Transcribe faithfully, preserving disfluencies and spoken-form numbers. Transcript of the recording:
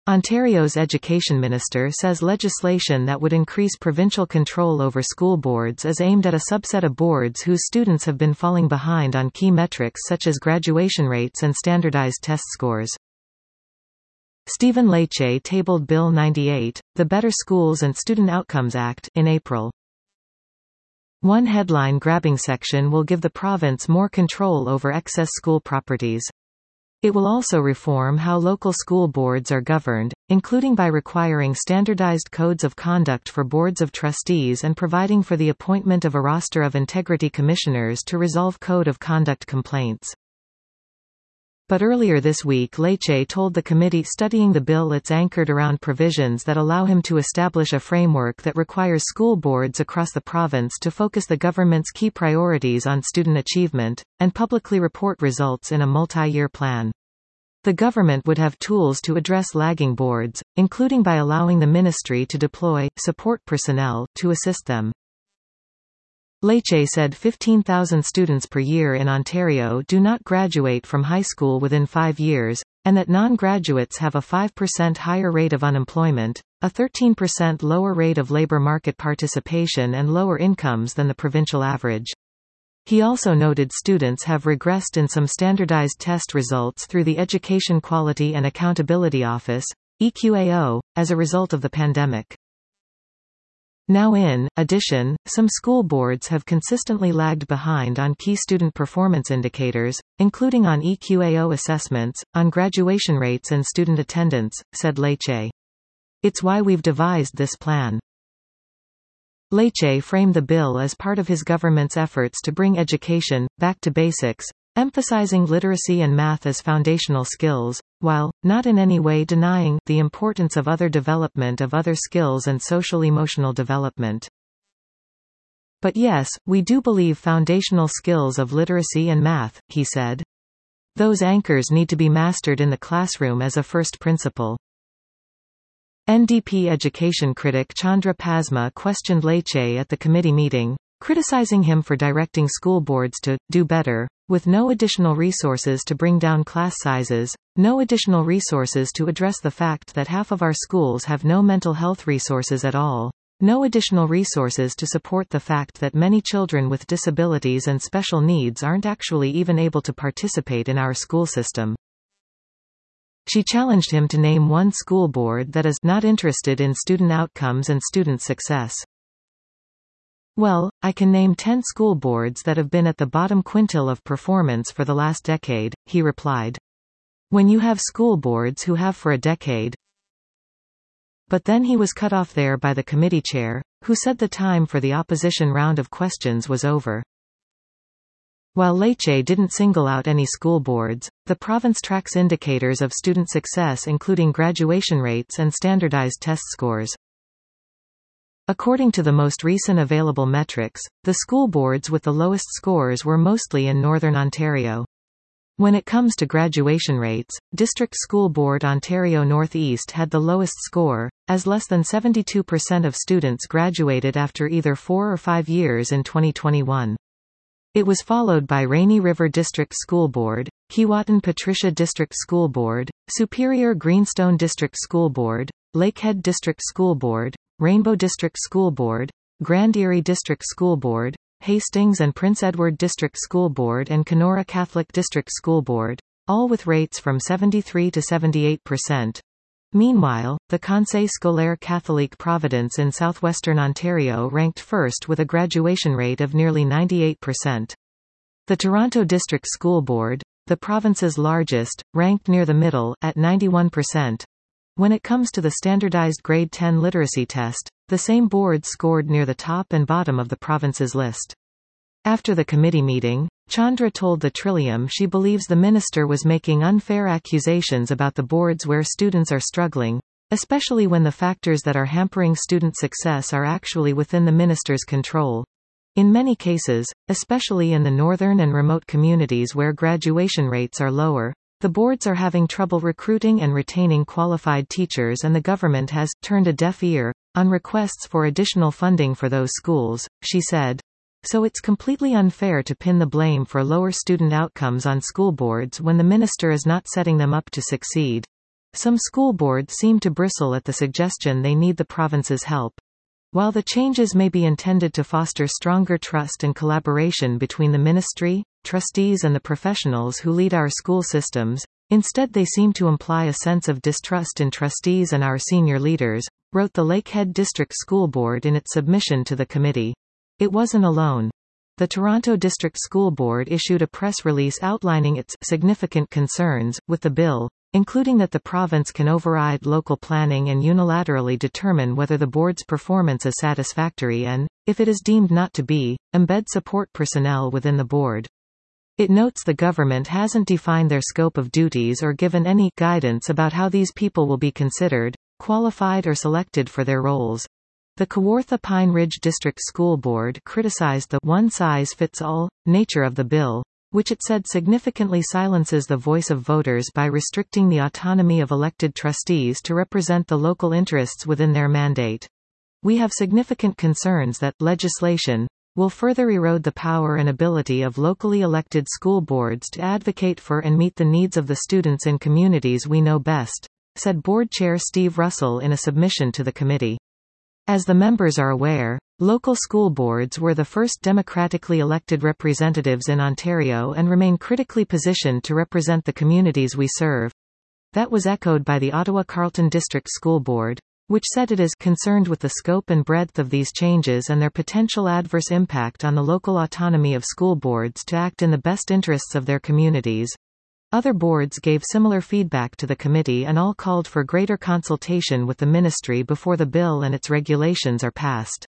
Ontario's Education Minister says legislation that would increase provincial control over school boards is aimed at a subset of boards whose students have been falling behind on key metrics such as graduation rates and standardized test scores. Stephen Lecce tabled Bill ninety-eight, the Better Schools and Student Outcomes Act, in April. One headline-grabbing section will give the province more control over excess school properties. It will also reform how local school boards are governed, including by requiring standardized codes of conduct for boards of trustees and providing for the appointment of a roster of integrity commissioners to resolve code of conduct complaints. But earlier this week Lecce told the committee studying the bill it's anchored around provisions that allow him to establish a framework that requires school boards across the province to focus the government's key priorities on student achievement, and publicly report results in a multi-year plan. The government would have tools to address lagging boards, including by allowing the ministry to deploy support personnel to assist them. Lecce said fifteen thousand students per year in Ontario do not graduate from high school within five years, and that non-graduates have a five percent higher rate of unemployment, a thirteen percent lower rate of labour market participation and lower incomes than the provincial average. He also noted students have regressed in some standardized test results through the Education Quality and Accountability Office, E Q A O, as a result of the pandemic. Now in addition, some school boards have consistently lagged behind on key student performance indicators, including on E Q A O assessments, on graduation rates and student attendance, said Lecce. It's why we've devised this plan. Lecce framed the bill as part of his government's efforts to bring education back to basics, emphasizing literacy and math as foundational skills, while not in any way denying the importance of other development of other skills and social-emotional development. But yes, we do believe foundational skills of literacy and math, he said. Those anchors need to be mastered in the classroom as a first principle. N D P education critic Chandra Pasma questioned Lecce at the committee meeting, criticizing him for directing school boards to do better, with no additional resources to bring down class sizes, no additional resources to address the fact that half of our schools have no mental health resources at all, no additional resources to support the fact that many children with disabilities and special needs aren't actually even able to participate in our school system. She challenged him to name one school board that is not interested in student outcomes and student success. Well, I can name ten school boards that have been at the bottom quintile of performance for the last decade, he replied. When you have school boards who have for a decade. But then he was cut off there by the committee chair, who said the time for the opposition round of questions was over. While Lecce didn't single out any school boards, the province tracks indicators of student success including graduation rates and standardized test scores. According to the most recent available metrics, the school boards with the lowest scores were mostly in Northern Ontario. When it comes to graduation rates, District School Board Ontario Northeast had the lowest score, as less than seventy-two percent of students graduated after either four or five years in twenty twenty-one. It was followed by Rainy River District School Board, Keewatin Patricia District School Board, Superior Greenstone District School Board, Lakehead District School Board, Rainbow District School Board, Grand Erie District School Board, Hastings and Prince Edward District School Board and Kenora Catholic District School Board, all with rates from seventy-three to seventy-eight percent. Meanwhile, the Conseil Scolaire Catholique Providence in southwestern Ontario ranked first with a graduation rate of nearly ninety-eight percent. The Toronto District School Board, the province's largest, ranked near the middle, at ninety-one percent. When it comes to the standardized grade ten literacy test, the same board scored near the top and bottom of the province's list. After the committee meeting, Chandra told the Trillium she believes the minister was making unfair accusations about the boards where students are struggling, especially when the factors that are hampering student success are actually within the minister's control. In many cases, especially in the northern and remote communities where graduation rates are lower, the boards are having trouble recruiting and retaining qualified teachers and the government has turned a deaf ear on requests for additional funding for those schools, she said. So it's completely unfair to pin the blame for lower student outcomes on school boards when the minister is not setting them up to succeed. Some school boards seem to bristle at the suggestion they need the province's help. While the changes may be intended to foster stronger trust and collaboration between the ministry, trustees and the professionals who lead our school systems, instead they seem to imply a sense of distrust in trustees and our senior leaders, wrote the Lakehead District School Board in its submission to the committee. It wasn't alone. The Toronto District School Board issued a press release outlining its significant concerns with the bill, including that the province can override local planning and unilaterally determine whether the board's performance is satisfactory and, if it is deemed not to be, embed support personnel within the board. It notes the government hasn't defined their scope of duties or given any guidance about how these people will be considered, qualified or selected for their roles. The Kawartha Pine Ridge District School Board criticized the one-size-fits-all nature of the bill, which it said significantly silences the voice of voters by restricting the autonomy of elected trustees to represent the local interests within their mandate. We have significant concerns that legislation will further erode the power and ability of locally elected school boards to advocate for and meet the needs of the students in communities we know best, said Board Chair Steve Russell in a submission to the committee. As the members are aware, local school boards were the first democratically elected representatives in Ontario and remain critically positioned to represent the communities we serve. That was echoed by the Ottawa Carleton District School Board, which said it is concerned with the scope and breadth of these changes and their potential adverse impact on the local autonomy of school boards to act in the best interests of their communities. Other boards gave similar feedback to the committee and all called for greater consultation with the ministry before the bill and its regulations are passed.